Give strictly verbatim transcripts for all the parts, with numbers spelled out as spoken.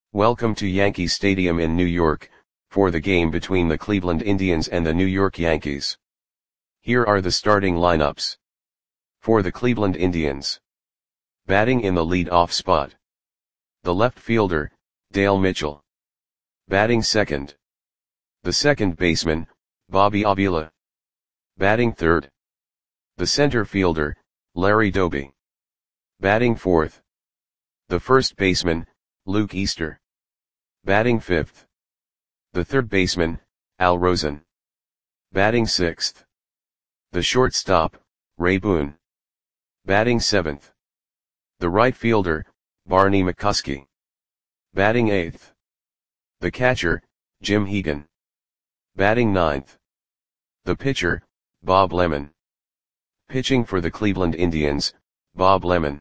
Welcome to Yankee Stadium in New York, for the game between the Cleveland Indians and the New York Yankees. Here are the starting lineups. For the Cleveland Indians. Batting in the lead-off spot. The left fielder, Dale Mitchell. Batting second. The second baseman, Bobby Avila. Batting third. The center fielder, Larry Doby. Batting fourth. The first baseman, Luke Easter. Batting fifth. The third baseman, Al Rosen. Batting sixth. The shortstop, Ray Boone. Batting seventh. The right fielder, Barney McCuskey. Batting eighth. The catcher, Jim Hegan. Batting ninth. The pitcher, Bob Lemon. Pitching for the Cleveland Indians, Bob Lemon.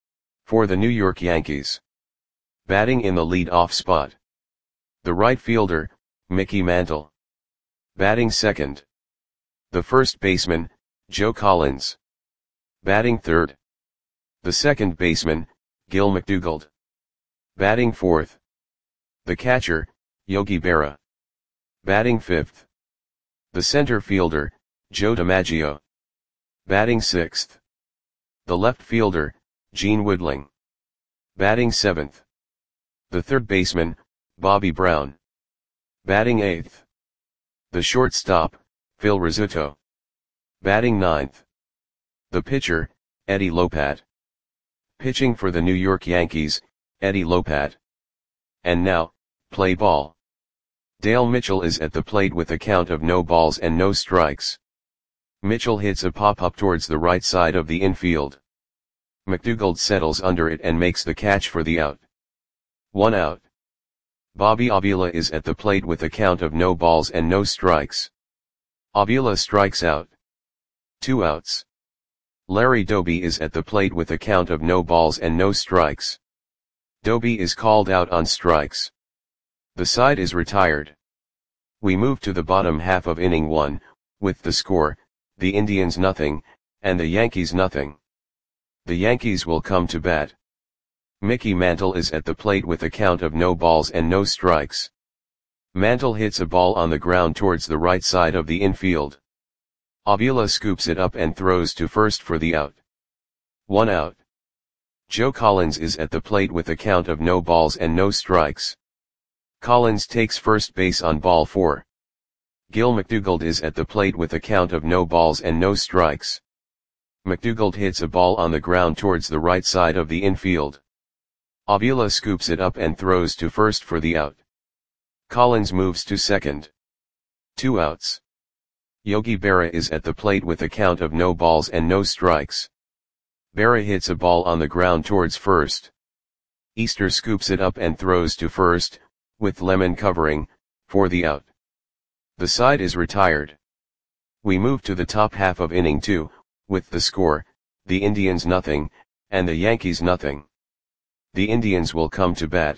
For the New York Yankees. Batting in the lead-off spot. The right fielder, Mickey Mantle. Batting second. The first baseman, Joe Collins. Batting third. The second baseman, Gil McDougald. Batting fourth. The catcher, Yogi Berra. Batting fifth. The center fielder, Joe DiMaggio. Batting sixth. The left fielder, Gene Woodling. Batting seventh. The third baseman, Bobby Brown. Batting eighth. The shortstop, Phil Rizzuto. Batting ninth. The pitcher, Eddie Lopat. Pitching for the New York Yankees, Eddie Lopat. And now, play ball. Dale Mitchell is at the plate with a count of no balls and no strikes. Mitchell hits a pop-up towards the right side of the infield. McDougald settles under it and makes the catch for the out. One out. Bobby Avila is at the plate with a count of no balls and no strikes. Avila strikes out. Two outs. Larry Doby is at the plate with a count of no balls and no strikes. Doby is called out on strikes. The side is retired. We move to the bottom half of inning one, with the score, the Indians nothing, and the Yankees nothing. The Yankees will come to bat. Mickey Mantle is at the plate with a count of no balls and no strikes. Mantle hits a ball on the ground towards the right side of the infield. Avila scoops it up and throws to first for the out. One out. Joe Collins is at the plate with a count of no balls and no strikes. Collins takes first base on ball four. Gil McDougald is at the plate with a count of no balls and no strikes. McDougald hits a ball on the ground towards the right side of the infield. Avila scoops it up and throws to first for the out. Collins moves to second. Two outs. Yogi Berra is at the plate with a count of no balls and no strikes. Berra hits a ball on the ground towards first. Easter scoops it up and throws to first, with Lemon covering, for the out. The side is retired. We move to the top half of inning two, with the score, the Indians nothing, and the Yankees nothing. The Indians will come to bat.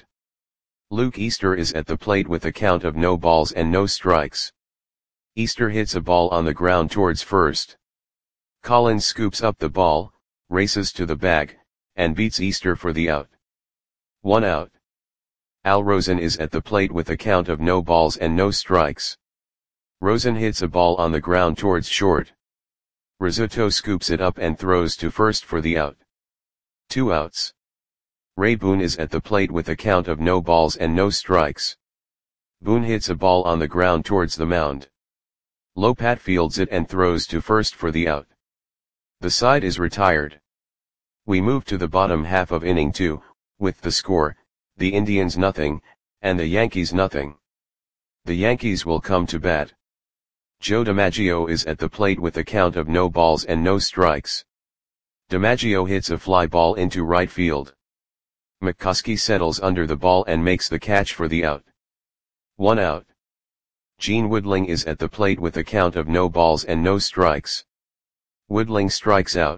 Luke Easter is at the plate with a count of no balls and no strikes. Easter hits a ball on the ground towards first. Collins scoops up the ball, races to the bag, and beats Easter for the out. One out. Al Rosen is at the plate with a count of no balls and no strikes. Rosen hits a ball on the ground towards short. Rizzuto scoops it up and throws to first for the out. Two outs. Ray Boone is at the plate with a count of no balls and no strikes. Boone hits a ball on the ground towards the mound. Lopat fields it and throws to first for the out. The side is retired. We move to the bottom half of inning two, with the score, the Indians nothing, and the Yankees nothing. The Yankees will come to bat. Joe DiMaggio is at the plate with a count of no balls and no strikes. DiMaggio hits a fly ball into right field. McCuskey settles under the ball and makes the catch for the out. One out. Gene Woodling is at the plate with a count of no balls and no strikes. Woodling strikes out.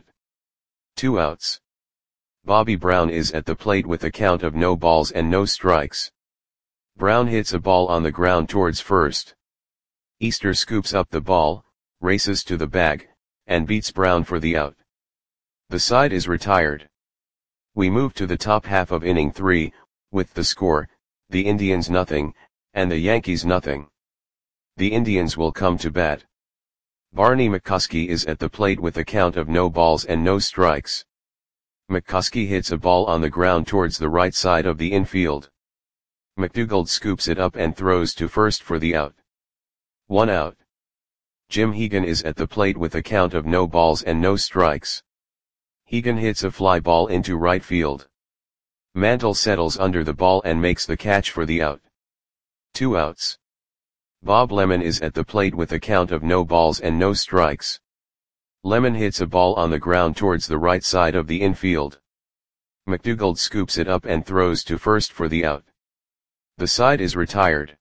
Two outs. Bobby Brown is at the plate with a count of no balls and no strikes. Brown hits a ball on the ground towards first. Easter scoops up the ball, races to the bag, and beats Brown for the out. The side is retired. We move to the top half of inning three, with the score, the Indians nothing, and the Yankees nothing. The Indians will come to bat. Barney McCuskey is at the plate with a count of no balls and no strikes. McCuskey hits a ball on the ground towards the right side of the infield. McDougald scoops it up and throws to first for the out. One out. Jim Hegan is at the plate with a count of no balls and no strikes. Hegan hits a fly ball into right field. Mantle settles under the ball and makes the catch for the out. Two outs. Bob Lemon is at the plate with a count of no balls and no strikes. Lemon hits a ball on the ground towards the right side of the infield. McDougald scoops it up and throws to first for the out. The side is retired.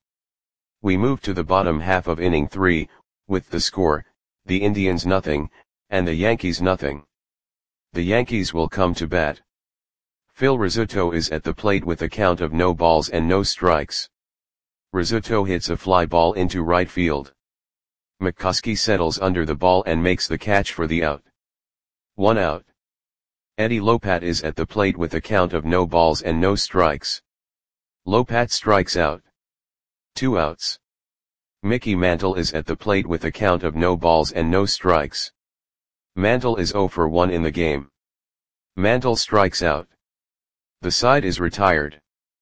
We move to the bottom half of inning three, with the score, the Indians nothing, and the Yankees nothing. The Yankees will come to bat. Phil Rizzuto is at the plate with a count of no balls and no strikes. Rizzuto hits a fly ball into right field. McCuskey settles under the ball and makes the catch for the out. One out. Eddie Lopat is at the plate with a count of no balls and no strikes. Lopat strikes out. Two outs. Mickey Mantle is at the plate with a count of no balls and no strikes. Mantle is zero for one in the game. Mantle strikes out. The side is retired.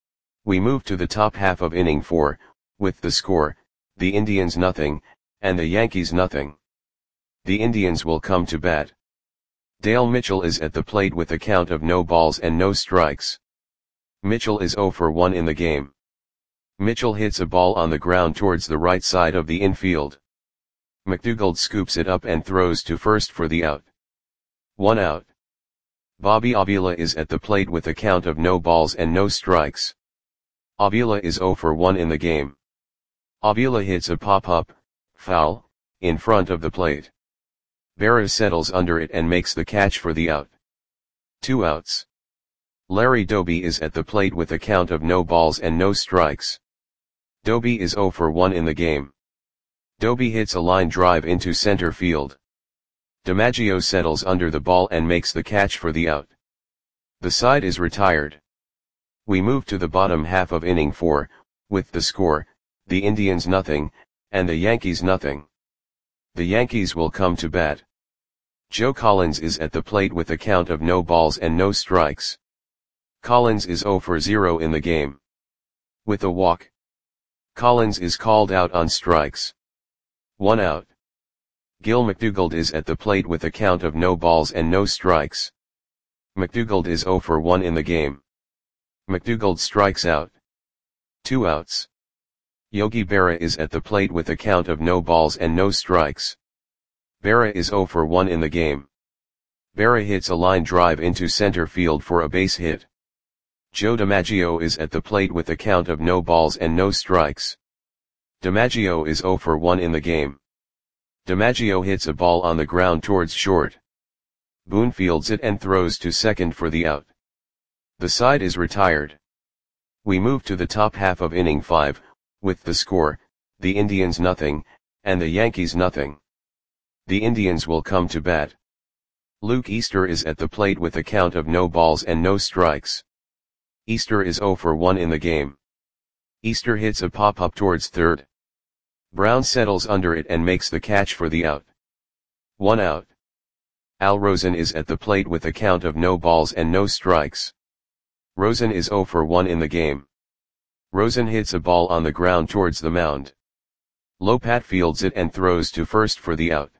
We move to the top half of inning four, with the score, the Indians nothing, and the Yankees nothing. The Indians will come to bat. Dale Mitchell is at the plate with a count of no balls and no strikes. Mitchell is zero for one in the game. Mitchell hits a ball on the ground towards the right side of the infield. McDougald scoops it up and throws to first for the out. One out. Bobby Avila is at the plate with a count of no balls and no strikes. Avila is zero for one in the game. Avila hits a pop-up, foul, in front of the plate. Berra settles under it and makes the catch for the out. Two outs. Larry Doby is at the plate with a count of no balls and no strikes. Doby is zero for one in the game. Doby hits a line drive into center field. DiMaggio settles under the ball and makes the catch for the out. The side is retired. We move to the bottom half of inning four, with the score, the Indians nothing, and the Yankees nothing. The Yankees will come to bat. Joe Collins is at the plate with a count of no balls and no strikes. Collins is zero for zero in the game. With a walk, Collins is called out on strikes. One out. Gil McDougald is at the plate with a count of no balls and no strikes. McDougald is zero for one in the game. McDougald strikes out. Two outs. Yogi Berra is at the plate with a count of no balls and no strikes. Berra is zero for one in the game. Berra hits a line drive into center field for a base hit. Joe DiMaggio is at the plate with a count of no balls and no strikes. DiMaggio is zero for one in the game. DiMaggio hits a ball on the ground towards short. Boone fields it and throws to second for the out. The side is retired. We move to the top half of inning five, with the score, the Indians nothing, and the Yankees nothing. The Indians will come to bat. Luke Easter is at the plate with a count of no balls and no strikes. Easter is zero for one in the game. Easter hits a pop-up towards third. Brown settles under it and makes the catch for the out. One out. Al Rosen is at the plate with a count of no balls and no strikes. Rosen is zero for one in the game. Rosen hits a ball on the ground towards the mound. Lopat fields it and throws to first for the out.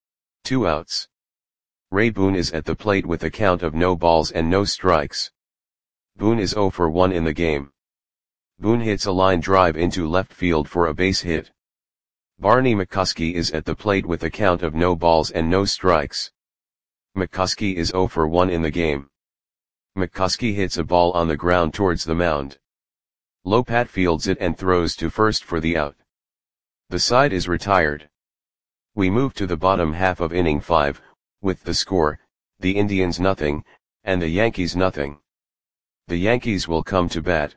Two outs. Ray Boone is at the plate with a count of no balls and no strikes. Boone is zero for one in the game. Boone hits a line drive into left field for a base hit. Barney McCuskey is at the plate with a count of no balls and no strikes. McCuskey is zero for one in the game. McCuskey hits a ball on the ground towards the mound. Lopat fields it and throws to first for the out. The side is retired. We move to the bottom half of inning five, with the score, the Indians nothing, and the Yankees nothing. The Yankees will come to bat.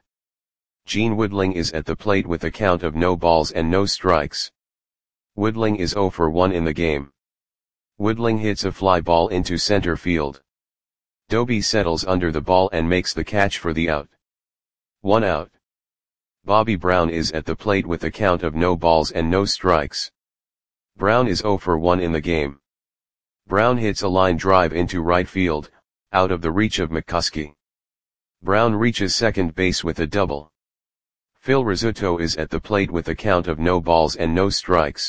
Gene Woodling is at the plate with a count of no balls and no strikes. Woodling is zero for one in the game. Woodling hits a fly ball into center field. Doby settles under the ball and makes the catch for the out. One out. Bobby Brown is at the plate with a count of no balls and no strikes. Brown is zero for one in the game. Brown hits a line drive into right field, out of the reach of McCuskey. Brown reaches second base with a double. Phil Rizzuto is at the plate with a count of no balls and no strikes.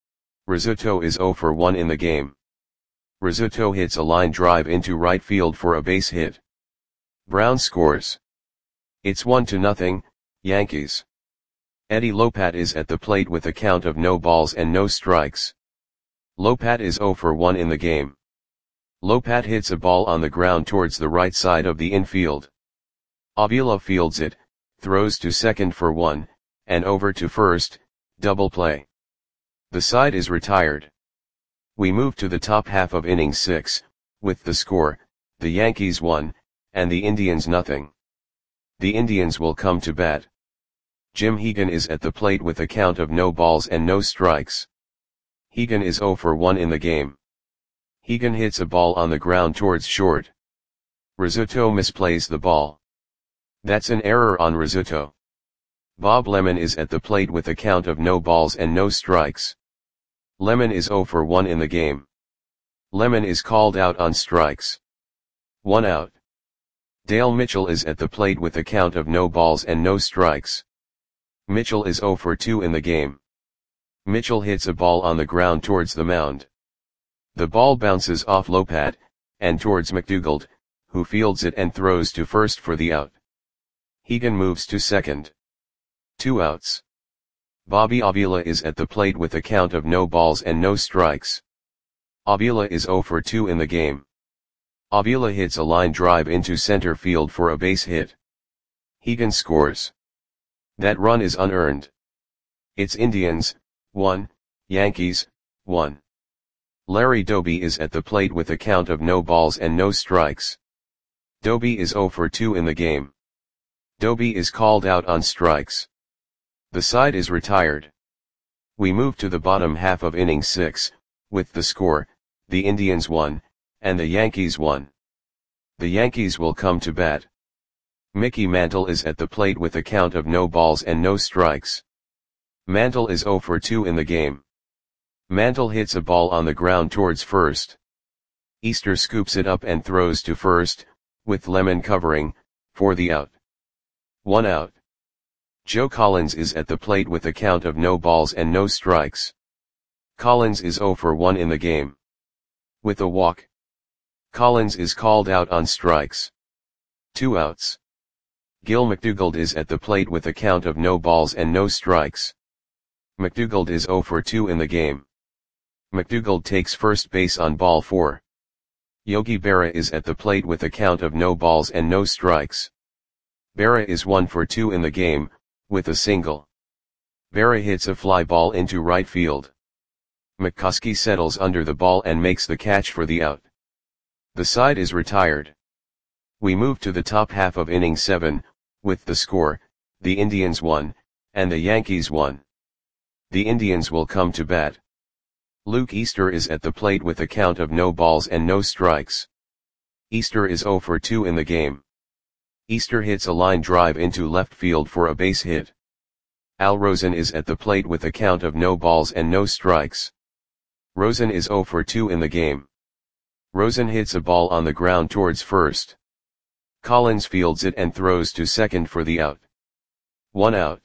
Rizzuto is zero for one in the game. Rizzuto hits a line drive into right field for a base hit. Brown scores. It's one to nothing, Yankees. Eddie Lopat is at the plate with a count of no balls and no strikes. Lopat is zero for one in the game. Lopat hits a ball on the ground towards the right side of the infield. Avila fields it, throws to second for one, and over to first, double play. The side is retired. We move to the top half of inning six, with the score, the Yankees one, and the Indians nothing. The Indians will come to bat. Jim Hegan is at the plate with a count of no balls and no strikes. Hegan is zero for one in the game. Hegan hits a ball on the ground towards short. Rizzuto misplays the ball. That's an error on Rizzuto. Bob Lemon is at the plate with a count of no balls and no strikes. Lemon is zero for one in the game. Lemon is called out on strikes. One out. Dale Mitchell is at the plate with a count of no balls and no strikes. Mitchell is zero for two in the game. Mitchell hits a ball on the ground towards the mound. The ball bounces off Lopat, and towards McDougald, who fields it and throws to first for the out. Hegan moves to second. Two outs. Bobby Avila is at the plate with a count of no balls and no strikes. Avila is zero for two in the game. Avila hits a line drive into center field for a base hit. Hegan scores. That run is unearned. It's Indians, one, Yankees, one. Larry Doby is at the plate with a count of no balls and no strikes. Doby is zero for two in the game. Doby is called out on strikes. The side is retired. We move to the bottom half of inning six, with the score, the Indians one, and the Yankees one. The Yankees will come to bat. Mickey Mantle is at the plate with a count of no balls and no strikes. Mantle is zero for two in the game. Mantle hits a ball on the ground towards first. Easter scoops it up and throws to first, with Lemon covering, for the out. One out. Joe Collins is at the plate with a count of no balls and no strikes. Collins is zero for one in the game. With a walk. Collins is called out on strikes. Two outs. Gil McDougald is at the plate with a count of no balls and no strikes. McDougald is zero for two in the game. McDougald takes first base on ball four. Yogi Berra is at the plate with a count of no balls and no strikes. Berra is one for two in the game, with a single. Berra hits a fly ball into right field. McCuskey settles under the ball and makes the catch for the out. The side is retired. We move to the top half of inning seven, with the score, the Indians one, and the Yankees one. The Indians will come to bat. Luke Easter is at the plate with a count of no balls and no strikes. Easter is zero for two in the game. Easter hits a line drive into left field for a base hit. Al Rosen is at the plate with a count of no balls and no strikes. Rosen is zero for two in the game. Rosen hits a ball on the ground towards first. Collins fields it and throws to second for the out. One out.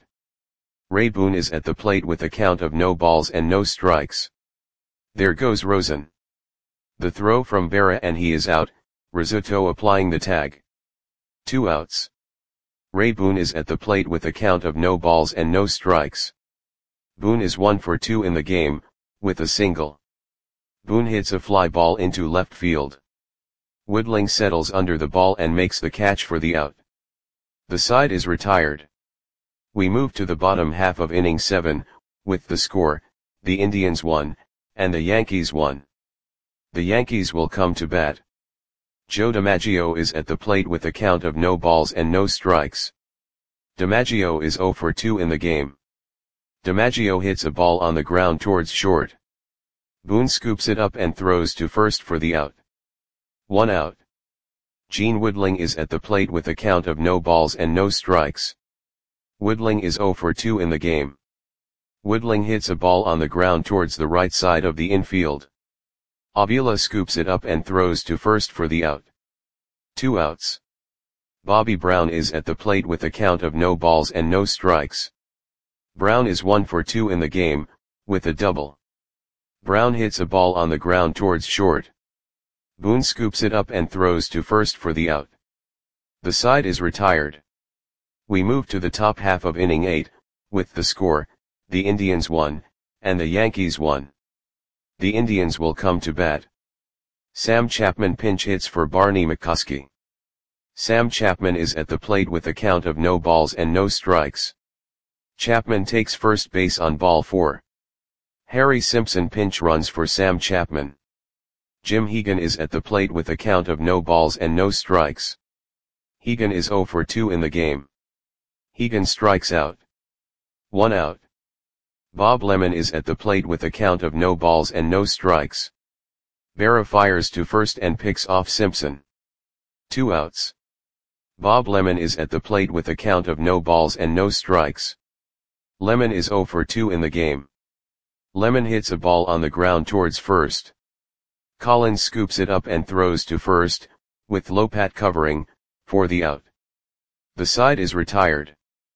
Ray Boone is at the plate with a count of no balls and no strikes. There goes Rosen. The throw from Berra and he is out, Rizzuto applying the tag. Two outs. Ray Boone is at the plate with a count of no balls and no strikes. Boone is one for two in the game, with a single. Boone hits a fly ball into left field. Woodling settles under the ball and makes the catch for the out. The side is retired. We move to the bottom half of inning seven, with the score, the Indians one, and the Yankees one. The Yankees will come to bat. Joe DiMaggio is at the plate with a count of no balls and no strikes. DiMaggio is zero for two in the game. DiMaggio hits a ball on the ground towards short. Boone scoops it up and throws to first for the out. One out. Gene Woodling is at the plate with a count of no balls and no strikes. Woodling is zero for two in the game. Woodling hits a ball on the ground towards the right side of the infield. Avila scoops it up and throws to first for the out. Two outs. Bobby Brown is at the plate with a count of no balls and no strikes. Brown is one for two in the game, with a double. Brown hits a ball on the ground towards short. Boone scoops it up and throws to first for the out. The side is retired. We move to the top half of inning eight, with the score, the Indians won, and the Yankees won. The Indians will come to bat. Sam Chapman pinch hits for Barney McCuskey. Sam Chapman is at the plate with a count of no balls and no strikes. Chapman takes first base on ball four. Harry Simpson pinch runs for Sam Chapman. Jim Hegan is at the plate with a count of no balls and no strikes. Hegan is zero for two in the game. Hegan strikes out. One out. Bob Lemon is at the plate with a count of no balls and no strikes. Berra fires to first and picks off Simpson. Two outs. Bob Lemon is at the plate with a count of no balls and no strikes. Lemon is zero for two in the game. Lemon hits a ball on the ground towards first. Collins scoops it up and throws to first, with Lopat covering, for the out. The side is retired.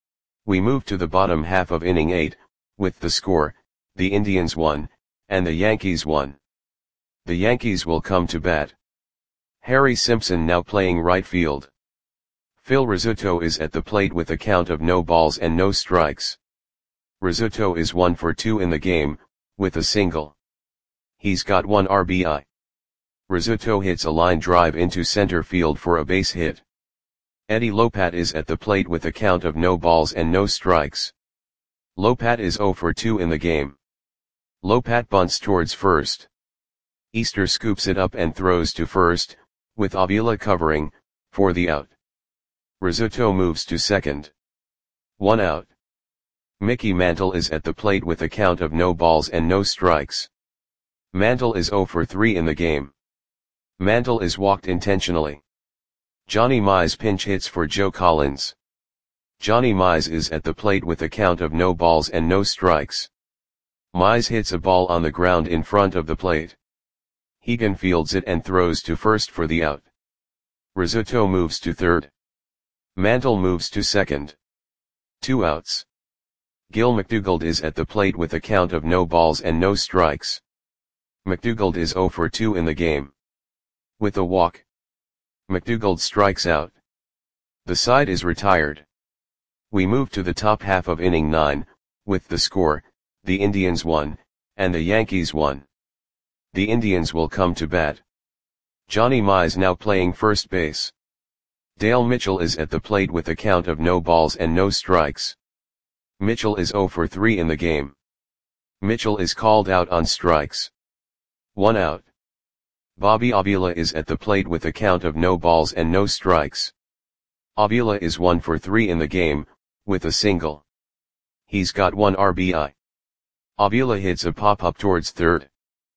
We move to the bottom half of inning eight, with the score, the Indians won, and the Yankees won. The Yankees will come to bat. Harry Simpson now playing right field. Phil Rizzuto is at the plate with a count of no balls and no strikes. Rizzuto is one for two in the game, with a single. He's got one R B I. Rizzuto hits a line drive into center field for a base hit. Eddie Lopat is at the plate with a count of no balls and no strikes. Lopat is zero for two in the game. Lopat bunts towards first. Easter scoops it up and throws to first, with Avila covering, for the out. Rizzuto moves to second. One out. Mickey Mantle is at the plate with a count of no balls and no strikes. Mantle is zero for three in the game. Mantle is walked intentionally. Johnny Mize pinch hits for Joe Collins. Johnny Mize is at the plate with a count of no balls and no strikes. Mize hits a ball on the ground in front of the plate. Hegan fields it and throws to first for the out. Rizzuto moves to third. Mantle moves to second. Two outs. Gil McDougald is at the plate with a count of no balls and no strikes. McDougald is zero for two in the game. With a walk, McDougald strikes out. The side is retired. We move to the top half of inning nine, with the score, the Indians won, and the Yankees won. The Indians will come to bat. Johnny Mize now playing first base. Dale Mitchell is at the plate with a count of no balls and no strikes. Mitchell is zero for three in the game. Mitchell is called out on strikes. One out. Bobby Avila is at the plate with a count of no balls and no strikes. Avila is one for three in the game, with a single. He's got one R B I. Avila hits a pop-up towards third.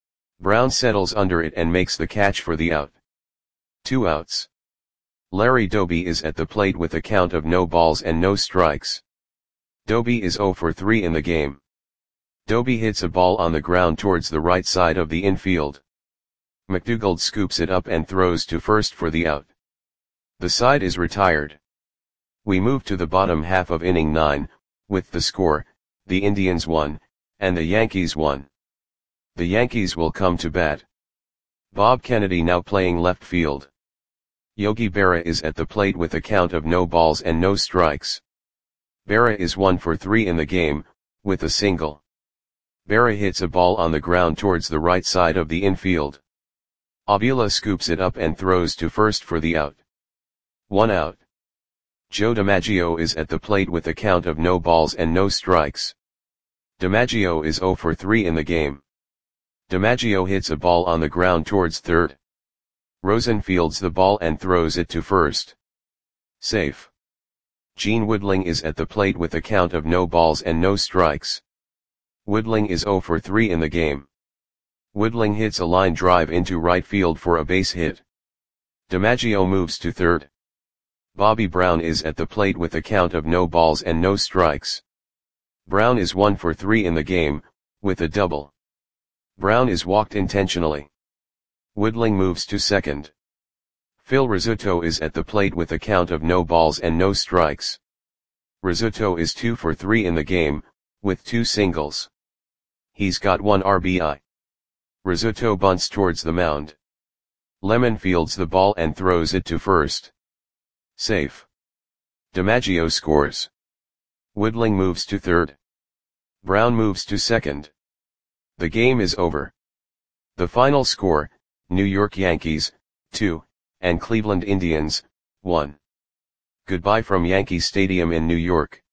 Brown settles under it and makes the catch for the out. Two outs. Larry Doby is at the plate with a count of no balls and no strikes. Doby is zero for three in the game. Doby hits a ball on the ground towards the right side of the infield. McDougald scoops it up and throws to first for the out. The side is retired. We move to the bottom half of inning nine, with the score, the Indians won, and the Yankees won. The Yankees will come to bat. Bob Kennedy now playing left field. Yogi Berra is at the plate with a count of no balls and no strikes. Berra is one for three in the game, with a single. Berra hits a ball on the ground towards the right side of the infield. Avila scoops it up and throws to first for the out. One out. Joe DiMaggio is at the plate with a count of no balls and no strikes. DiMaggio is zero for three in the game. DiMaggio hits a ball on the ground towards third. Rosen fields the ball and throws it to first. Safe. Gene Woodling is at the plate with a count of no balls and no strikes. Woodling is zero for three in the game. Woodling hits a line drive into right field for a base hit. DiMaggio moves to third. Bobby Brown is at the plate with a count of no balls and no strikes. Brown is one for three in the game, with a double. Brown is walked intentionally. Woodling moves to second. Phil Rizzuto is at the plate with a count of no balls and no strikes. Rizzuto is two for three in the game, with two singles. He's got one R B I. Rizzuto bunts towards the mound. Lemon fields the ball and throws it to first. Safe. DiMaggio scores. Woodling moves to third. Brown moves to second. The game is over. The final score, New York Yankees, two, and Cleveland Indians, one. Goodbye from Yankee Stadium in New York.